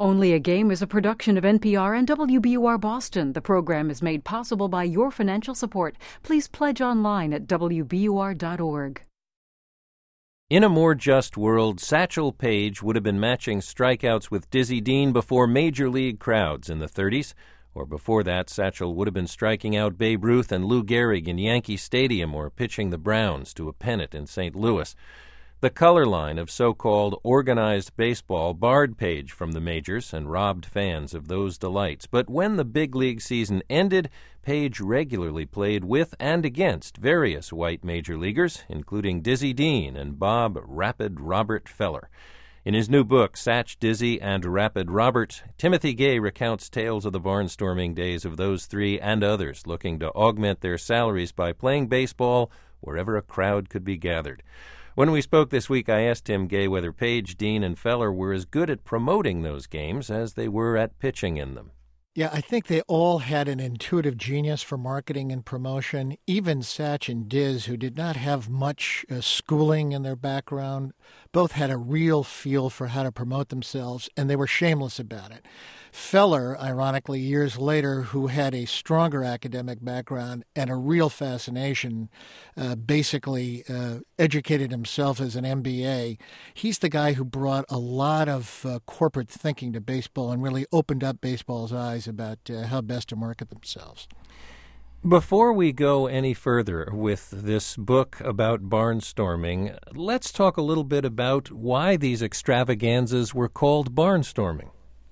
Only a Game is a production of NPR and WBUR Boston. The program is made possible by your financial support. Please pledge online at WBUR.org. In a more just world, Satchel Paige would have been matching strikeouts with Dizzy Dean before major league crowds in the 30s. Or before that, Satchel would have been striking out Babe Ruth and Lou Gehrig in Yankee Stadium or pitching the Browns to a pennant in St. Louis. The color line of so-called organized baseball barred Paige from the majors and robbed fans of those delights. But when the big league season ended, Paige regularly played with and against various white major leaguers, including Dizzy Dean and Bob Rapid Robert Feller. In his new book, Satch, Dizzy, and Rapid Robert, Timothy Gay recounts tales of the barnstorming days of those three and others looking to augment their salaries by playing baseball wherever a crowd could be gathered. When we spoke this week, I asked Tim Gay whether Paige, Dean, and Feller were as good at promoting those games as they were at pitching in them. Yeah, I think they all had an intuitive genius for marketing and promotion. Even Satch and Diz, who did not have much schooling in their background, both had a real feel for how to promote themselves, and they were shameless about it. Feller, ironically, years later, who had a stronger academic background and a real fascination, basically educated himself as an MBA. He's the guy who brought a lot of corporate thinking to baseball and really opened up baseball's eyes about how best to market themselves. Before we go any further with this book about barnstorming, let's talk a little bit about why these extravaganzas were called barnstorming.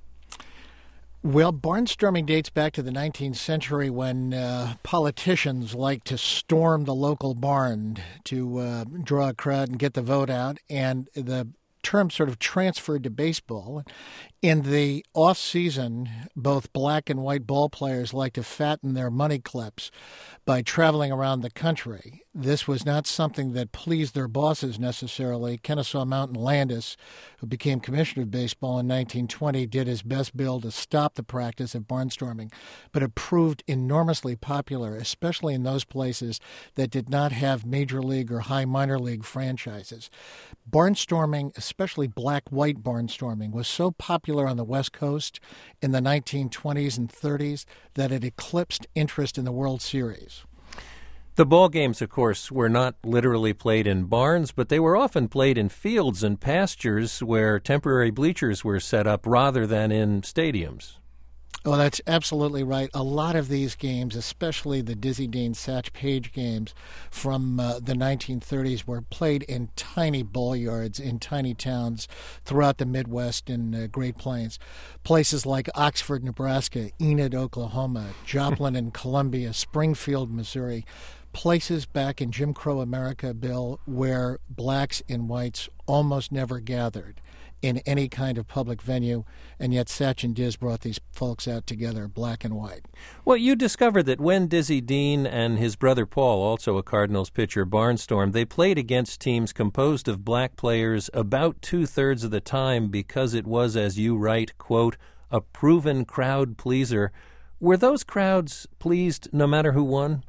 Well, barnstorming dates back to the 19th century when politicians liked to storm the local barn to draw a crowd and get the vote out, and the term sort of transferred to baseball. In the off-season, both black and white ball players like to fatten their money clips by traveling around the country. This was not something that pleased their bosses necessarily. Kennesaw Mountain Landis, who became commissioner of baseball in 1920, did his best bill to stop the practice of barnstorming, but it proved enormously popular, especially in those places that did not have major league or high minor league franchises. Barnstorming, especially black-white barnstorming, was so popular on the West Coast in the 1920s and 30s that it eclipsed interest in the World Series. The ball games, of course, were not literally played in barns, but they were often played in fields and pastures where temporary bleachers were set up rather than in stadiums. Oh, that's absolutely right. A lot of these games, especially the Dizzy Dean Satch Paige games from the 1930s, were played in tiny ball yards in tiny towns throughout the Midwest and Great Plains. Places like Oxford, Nebraska, Enid, Oklahoma, Joplin and Columbia, Springfield, Missouri. Places back in Jim Crow America, Bill, where blacks and whites almost never gathered in any kind of public venue, and yet Satch and Diz brought these folks out together, black and white. Well, you discovered that when Dizzy Dean and his brother Paul, also a Cardinals pitcher, barnstormed, they played against teams composed of black players about two-thirds of the time because it was, as you write, quote, a proven crowd pleaser. Were those crowds pleased no matter who won?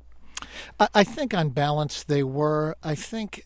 I think on balance they were. I think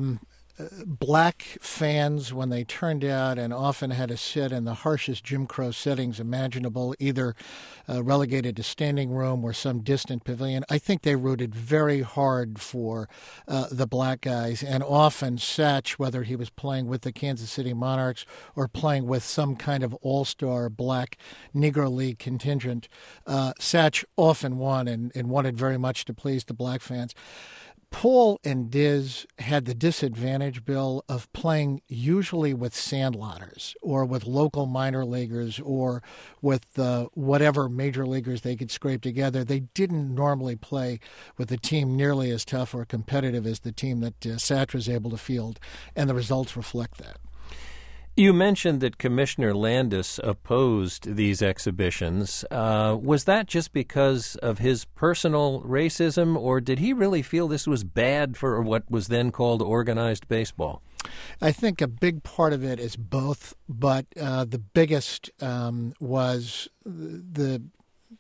black fans, when they turned out and often had to sit in the harshest Jim Crow settings imaginable, either relegated to standing room or some distant pavilion, I think they rooted very hard for the black guys. And often Satch, whether he was playing with the Kansas City Monarchs or playing with some kind of all-star black Negro League contingent, Satch often won and wanted very much to please the black fans. Paul and Diz had the disadvantage, Bill, of playing usually with sandlotters or with local minor leaguers or with whatever major leaguers they could scrape together. They didn't normally play with a team nearly as tough or competitive as the team that Satch was able to field, and the results reflect that. You mentioned that Commissioner Landis opposed these exhibitions. Was that just because of his personal racism, or did he really feel this was bad for what was then called organized baseball? I think a big part of it is both, but the biggest was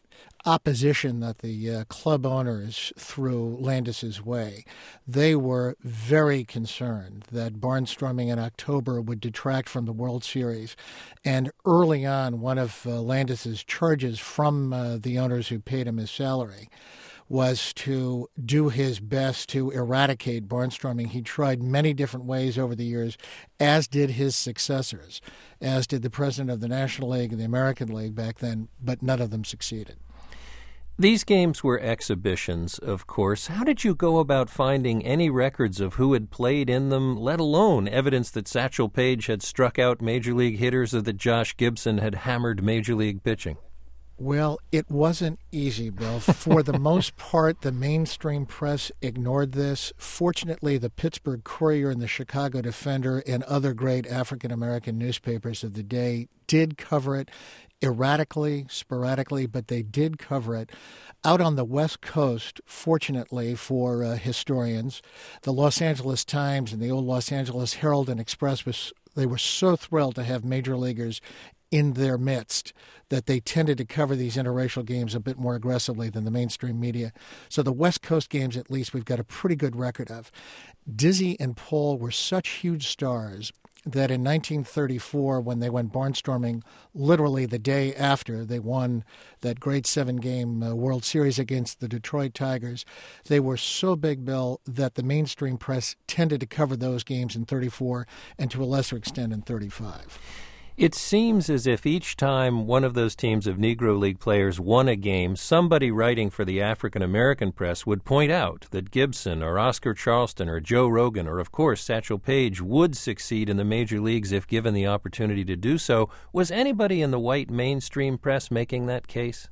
opposition that the club owners threw Landis's way. They were very concerned that barnstorming in October would detract from the World Series. And early on, one of Landis's charges from the owners who paid him his salary was to do his best to eradicate barnstorming. He tried many different ways over the years, as did his successors, as did the president of the National League and the American League back then, but none of them succeeded. These games were exhibitions, of course. How did you go about finding any records of who had played in them, let alone evidence that Satchel Paige had struck out Major League hitters or that Josh Gibson had hammered Major League pitching? Well, it wasn't easy, Bill. For the most part, the mainstream press ignored this. Fortunately, the Pittsburgh Courier and the Chicago Defender and other great African-American newspapers of the day did cover it erratically, sporadically, but they did cover it. Out on the West Coast, fortunately for historians, the Los Angeles Times and the old Los Angeles Herald and Express, they were so thrilled to have major leaguers in their midst that they tended to cover these interracial games a bit more aggressively than the mainstream media. So the West Coast games, at least, we've got a pretty good record of. Dizzy and Paul were such huge stars that in 1934, when they went barnstorming, literally the day after they won that great 7-game World Series against the Detroit Tigers, they were so big, Bill, that the mainstream press tended to cover those games in 34 and to a lesser extent in 35. It seems as if each time one of those teams of Negro League players won a game, somebody writing for the African-American press would point out that Gibson or Oscar Charleston or Joe Rogan or, of course, Satchel Paige would succeed in the major leagues if given the opportunity to do so. Was anybody in the white mainstream press making that case?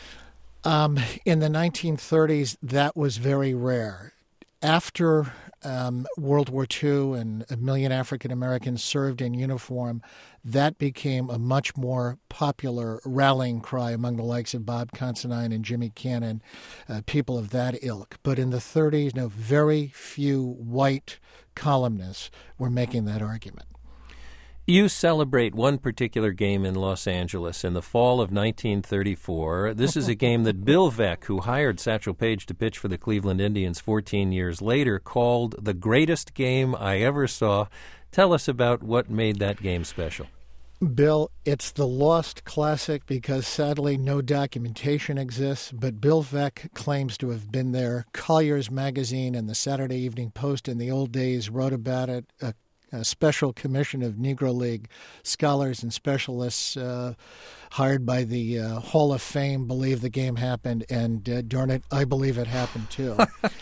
In the 1930s, that was very rare. After World War II and 1 million African Americans served in uniform, that became a much more popular rallying cry among the likes of Bob Considine and Jimmy Cannon, people of that ilk. But in the 30s, very few white columnists were making that argument. You celebrate one particular game in Los Angeles in the fall of 1934. This is a game that Bill Veeck, who hired Satchel Paige to pitch for the Cleveland Indians 14 years later, called the greatest game I ever saw. Tell us about what made that game special. Bill, it's the lost classic because sadly no documentation exists, but Bill Veeck claims to have been there. Collier's Magazine and the Saturday Evening Post in the old days wrote about it. A special commission of Negro League scholars and specialists hired by the Hall of Fame believe the game happened, and darn it, I believe it happened too.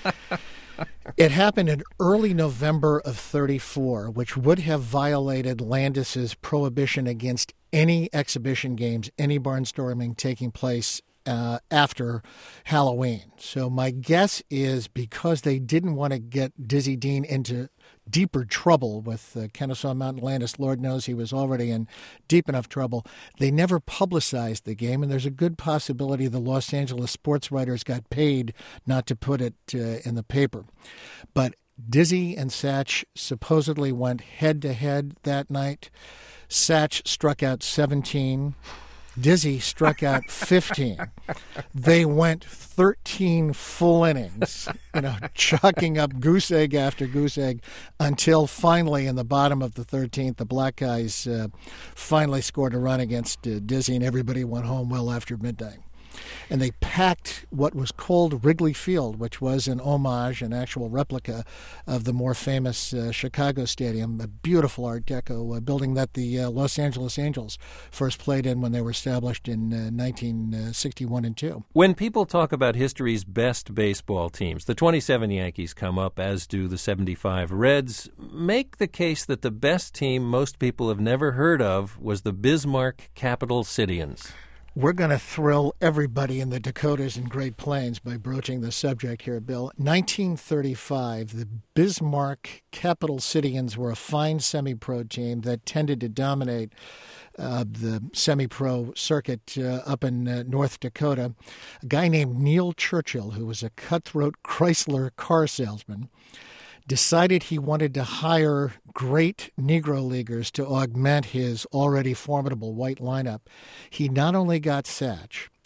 It happened in early November of 34, which would have violated Landis's prohibition against any exhibition games, any barnstorming taking place after Halloween. So my guess is because they didn't want to get Dizzy Dean into deeper trouble with Kennesaw Mountain Landis, Lord knows he was already in deep enough trouble, they never publicized the game, and there's a good possibility the Los Angeles sports writers got paid not to put it in the paper. But Dizzy and Satch supposedly went head-to-head that night. Satch struck out 17. Dizzy struck out 15. They went 13 full innings, chalking up goose egg after goose egg until finally in the bottom of the 13th, the black guys finally scored a run against Dizzy, and everybody went home well after midnight. And they packed what was called Wrigley Field, which was an homage, an actual replica of the more famous Chicago Stadium, a beautiful Art Deco building that the Los Angeles Angels first played in when they were established in 1961 and 2. When people talk about history's best baseball teams, the 27 Yankees come up, as do the 75 Reds. Make the case that the best team most people have never heard of was the Bismarck Capital Cityans. We're going to thrill everybody in the Dakotas and Great Plains by broaching the subject here, Bill. 1935, the Bismarck Capital Cityans were a fine semi-pro team that tended to dominate the semi-pro circuit up in North Dakota. A guy named Neil Churchill, who was a cutthroat Chrysler car salesman, decided he wanted to hire great Negro leaguers to augment his already formidable white lineup. He not only got Satch,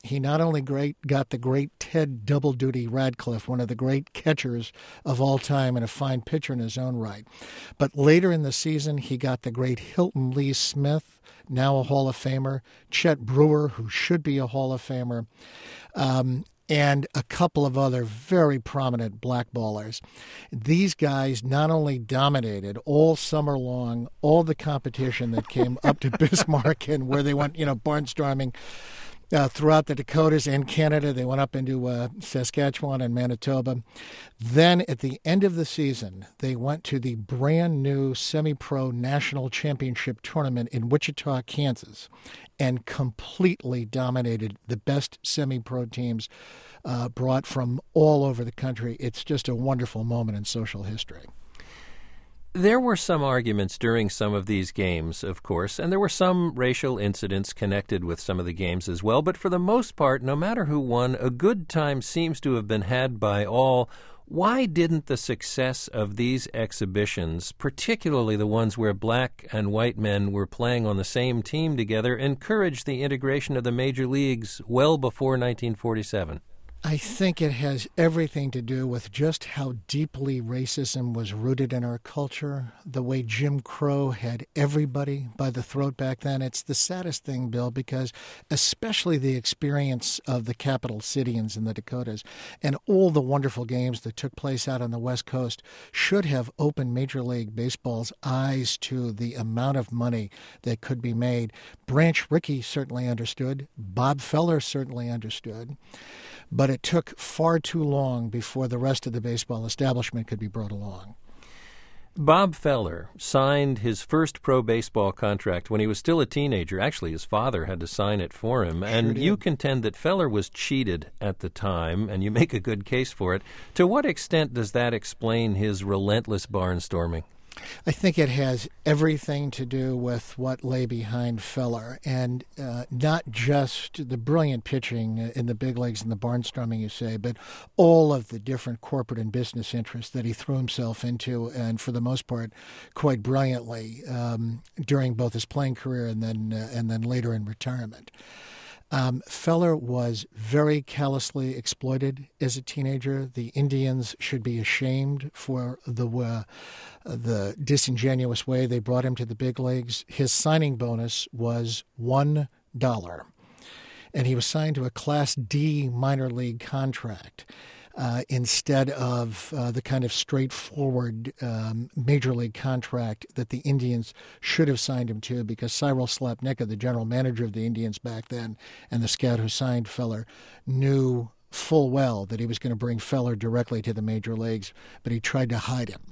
he not only got the great Ted Doubleduty Radcliffe, one of the great catchers of all time and a fine pitcher in his own right, but later in the season he got the great Hilton Lee Smith, now a Hall of Famer, Chet Brewer, who should be a Hall of Famer, and a couple of other very prominent black ballers. These guys not only dominated all summer long, all the competition that came up to Bismarck and where they went, barnstorming throughout the Dakotas and Canada. They went up into Saskatchewan and Manitoba. Then at the end of the season, they went to the brand new semi-pro national championship tournament in Wichita, Kansas, and completely dominated the best semi-pro teams brought from all over the country. It's just a wonderful moment in social history. There were some arguments during some of these games, of course, and there were some racial incidents connected with some of the games as well, but for the most part, no matter who won, a good time seems to have been had by all. Why didn't the success of these exhibitions, particularly the ones where black and white men were playing on the same team together, encourage the integration of the major leagues well before 1947? I think it has everything to do with just how deeply racism was rooted in our culture, the way Jim Crow had everybody by the throat back then. It's the saddest thing, Bill, because especially the experience of the capital cityans in the Dakotas and all the wonderful games that took place out on the West Coast should have opened Major League Baseball's eyes to the amount of money that could be made. Branch Rickey certainly understood. Bob Feller certainly understood. But it took far too long before the rest of the baseball establishment could be brought along. Bob Feller signed his first pro baseball contract when he was still a teenager. Actually, his father had to sign it for him. And you contend that Feller was cheated at the time, and you make a good case for it. To what extent does that explain his relentless barnstorming? I think it has everything to do with what lay behind Feller, and not just the brilliant pitching in the big leagues and the barnstorming, you say, but all of the different corporate and business interests that he threw himself into, and for the most part, quite brilliantly during both his playing career and then later in retirement. Feller was very callously exploited as a teenager. The Indians should be ashamed for the disingenuous way they brought him to the big leagues. His signing bonus was $1, and he was signed to a Class D minor league contract instead of the kind of straightforward major league contract that the Indians should have signed him to, because Cyril Slapnicka, the general manager of the Indians back then, and the scout who signed Feller, knew full well that he was going to bring Feller directly to the major leagues, but he tried to hide him.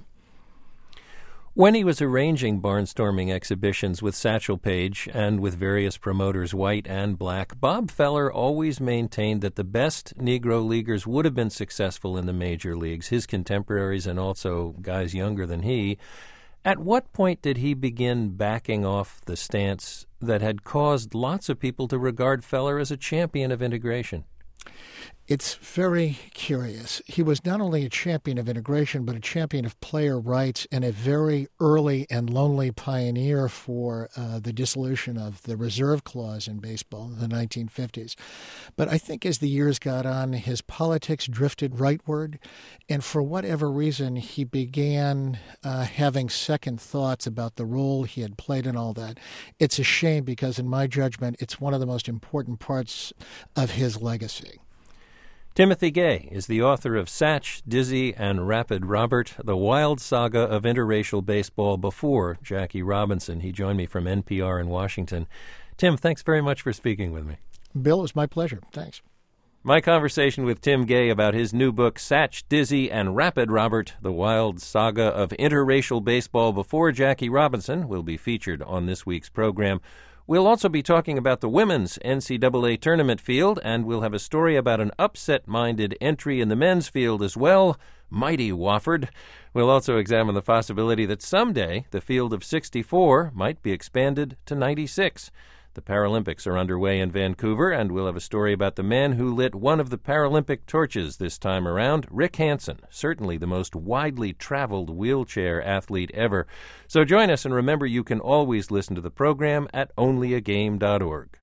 When he was arranging barnstorming exhibitions with Satchel Paige and with various promoters, white and black, Bob Feller always maintained that the best Negro leaguers would have been successful in the major leagues, his contemporaries and also guys younger than he. At what point did he begin backing off the stance that had caused lots of people to regard Feller as a champion of integration? It's very curious. He was not only a champion of integration, but a champion of player rights and a very early and lonely pioneer for the dissolution of the reserve clause in baseball in the 1950s. But I think as the years got on, his politics drifted rightward, and for whatever reason, he began having second thoughts about the role he had played in all that. It's a shame because, in my judgment, it's one of the most important parts of his legacy. Timothy Gay is the author of Satch, Dizzy, and Rapid Robert, the wild saga of interracial baseball before Jackie Robinson. He joined me from NPR in Washington. Tim, thanks very much for speaking with me. Bill, it was my pleasure. Thanks. My conversation with Tim Gay about his new book, Satch, Dizzy, and Rapid Robert, the wild saga of interracial baseball before Jackie Robinson, will be featured on this week's program. We'll also be talking about the women's NCAA tournament field, and we'll have a story about an upset-minded entry in the men's field as well, mighty Wofford. We'll also examine the possibility that someday the field of 64 might be expanded to 96. The Paralympics are underway in Vancouver, and we'll have a story about the man who lit one of the Paralympic torches this time around, Rick Hansen, certainly the most widely traveled wheelchair athlete ever. So join us, and remember you can always listen to the program at onlyagame.org.